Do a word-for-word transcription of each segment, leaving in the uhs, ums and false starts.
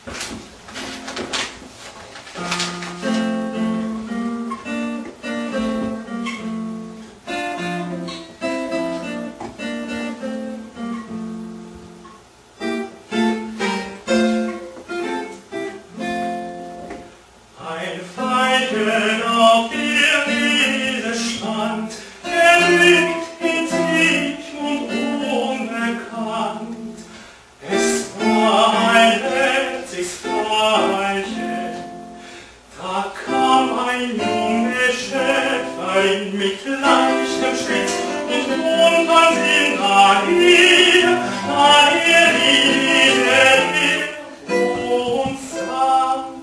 Mit leichtem Schritt und munter Sinn daher, daher lief er und sang.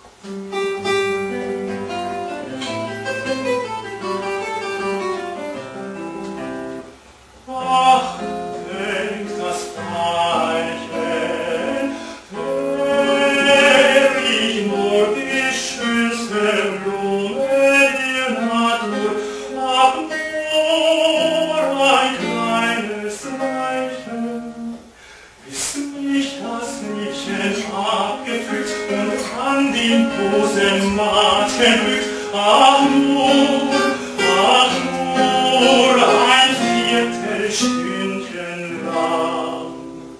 Ach, denk das Veilchen, wär ich nur die schönste Blume der Natur, ach, nur ein kleines Weilchen, bis mich das Mädchen abgepflückt und an den Busen Marken rückt. Ach, nur, ach, nur ein Viertelstündchen lang.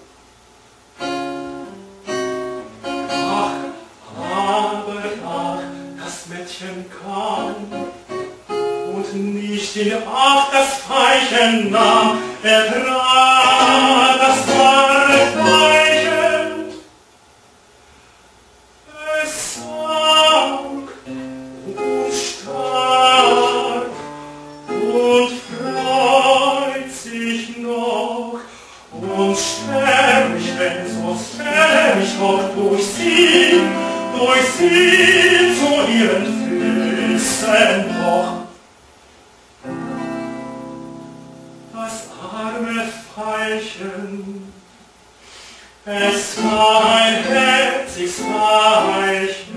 Ach, aber ach, das Mädchen kam und nicht in Acht das Veilchen nahm. Er trat das wahre Veilchen, es sank und starb und freut sich noch, und stell mich denn, so stell mich doch durch sie, durch sie zu ihren Füßen noch. Das arme Veilchen, es war ein herziges Veilchen,